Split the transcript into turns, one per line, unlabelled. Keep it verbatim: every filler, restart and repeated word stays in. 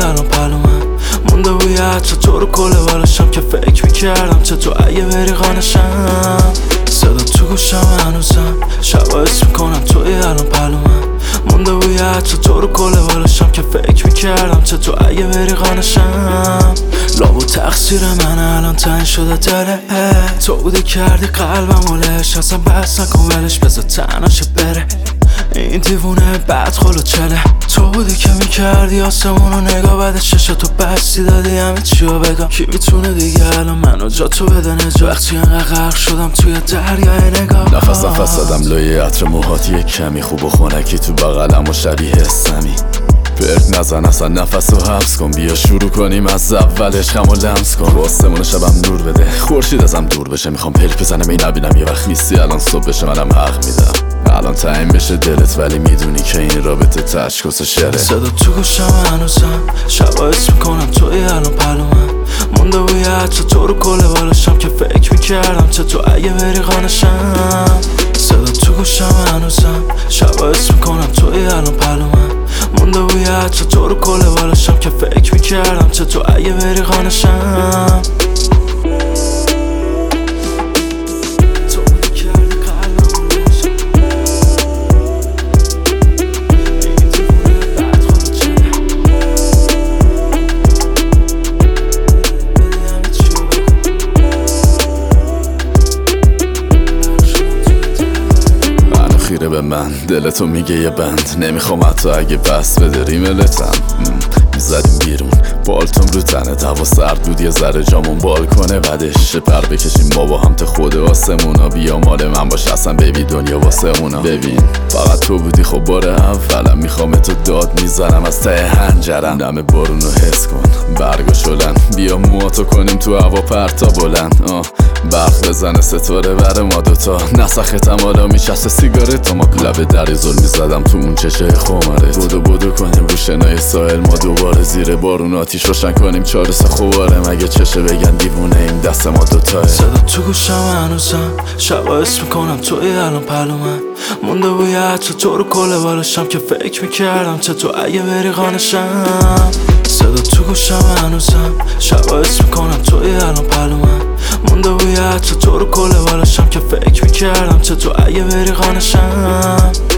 الان پلو من مونده بوی عطر تو رو کله بالشم که فکر میکردم چه تو اگه بری خانشم صدا تو گوشم هنوزم شبا اسم میکنم توی الان پلو من مونده بوی عطر تو رو کله بالشم که فکر میکردم چه تو اگه بری خانشم لابو تقصیر من الان تنگ شده دله تو بوده کردی قلبم ولش اصلا بس نکن ولش بذار تنهاشه بره این دیوونه بدخل و چله تو بودی که میکردی آسمونو نگاه بعد چشا تو بستی دادی همه چیو بگم کی میتونه دیگه الان منو جا تو بده نجا وقتی انقدر غرق شدم توی دریای نگاه
نفس نفس دادم لوی عطر موهات یک کمی خوب و خونکی تو بغلم و شبیه سمی برد نزن اصلا نفس رو حبس کن بیا شروع کنیم از اول عشقم و لمس کن آسمون شبم نور بده خورشید ازم دور بشه میخوام پلک بزنم این نبینم یه وقت نیستی الان صبح بشه منم حق میدم الان تعیین بشه دلت ولی میدونی که این رابطه تشکس شره
صدا تو گوشم هنوزم شبا اسم میکنم توی الان پلو من مونده بوی عطر تو رو کله بالشم که فکر میکردم چه تو اگه بری خانشم صدا تو گوشم هنوزم شبا اسم میکنم توی الان پلو من مونده بوی عطر تو رو کله بالشم که فکر میکردم چه تو اگه بری خانشم
خیره به من دلتو میگه یه بند نمیخوام حتی اگه بس بده ریملتم میزدیم بیرون بالتون رو تنه هوا سرد بود یه ذره جامون بال کنه بعدش پر بکشیم ما با هم تا خود آسمونا بیا مال من باش اصلا بیبی دنیا واسه اونا ببین فقط تو بودی خب بار اولم میخوام تو داد میزنم از ته هنجرم دم بارونو حس کن برگا شلن بیا مواتو کنیم تو هوا پرتا بلند آه برق بزنه ستاره بر ما دوتا نسختم حالا میشسته سیگارت ما لبه دری ظلم میزدم تو اون چشه خمارت بودو بودو کنیم رو شنای ساحل ما دوباره زیر بارون آتیش روشن کنیم چاره سه خواره مگه چشه بگن دیوونه این دست ما دوتاه
صدا تو گوشم هنوزم شبا اسم میکنم توی الان پلو من مونده بوی عطر تو رو کله بالشم که فکر میکردم چه تو اگه بری خانشم صدا تو گوشم هنوزم شبا اسم میکنم توی الان پلو من مونده بوی عطر تو رو کله بالشم که فکر میکردم چه تو اگه بری خانشم